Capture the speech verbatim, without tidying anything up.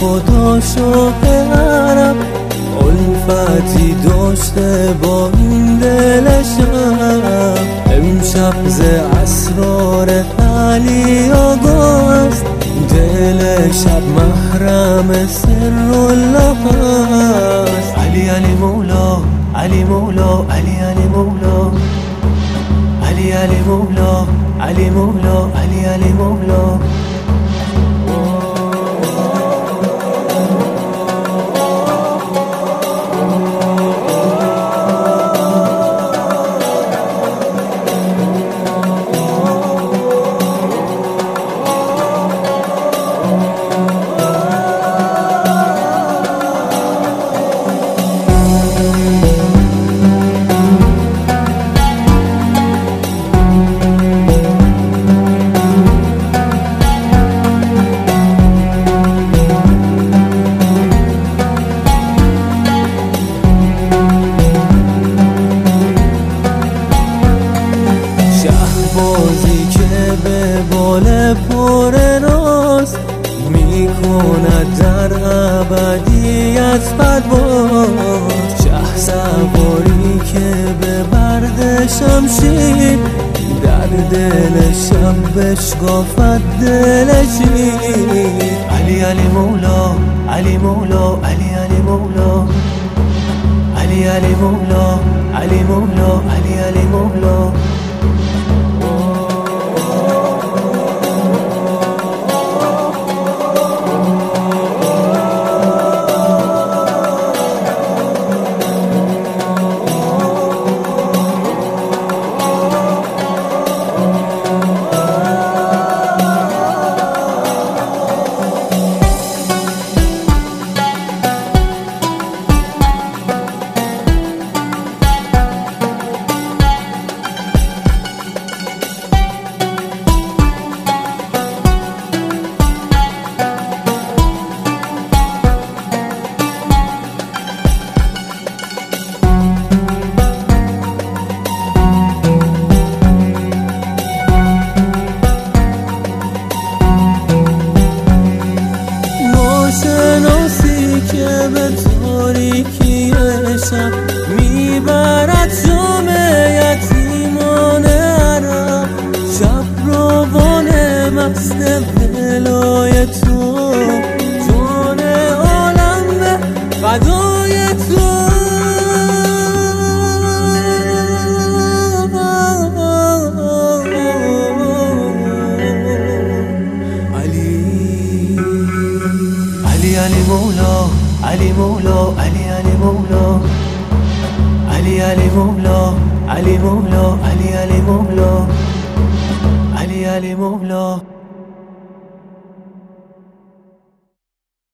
خدا شاه عرب الفتی داشته با این دلشم. امشب ز اسرار علی آگاست، دل شب محرم سر الله است. علی علی مولا، علی مولا، علی علی مولا، علی علی مولا، علی مولا، علی علی مولا. بازی که به بال پر راست میکند در ابدیت پرواز. شه سواری که به برد شمشیر در دل شب بشکافد دل شیر. علی علی مولا، علی مولا، علی علی مولا، علی علی مولا، علی مولا، علی علی مولا. شناسی که به تاریکی شب میبرد جام یتیمان عرب. شب روان مست ولای تو، جان عالم به فدای تو. علی مولا، علی مولا، علی علی مولا، علی علی مولا، علی مولا، علی علی مولا، علی علی مولا.